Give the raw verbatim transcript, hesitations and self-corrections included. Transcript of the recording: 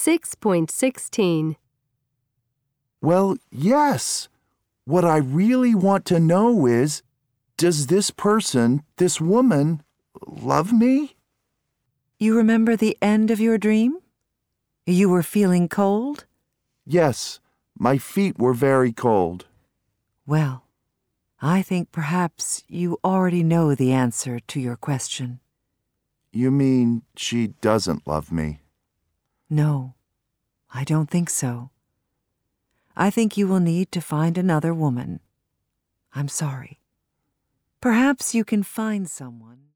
six point sixteen. Well, yes. What I really want to know is, does this person, this woman, love me? You remember the end of your dream? You were feeling cold? Yes, my feet were very cold. Well, I think perhaps you already know the answer to your question. You mean she doesn't love me? No, I don't think so. I think you will need to find another woman. I'm sorry. Perhaps you can find someone.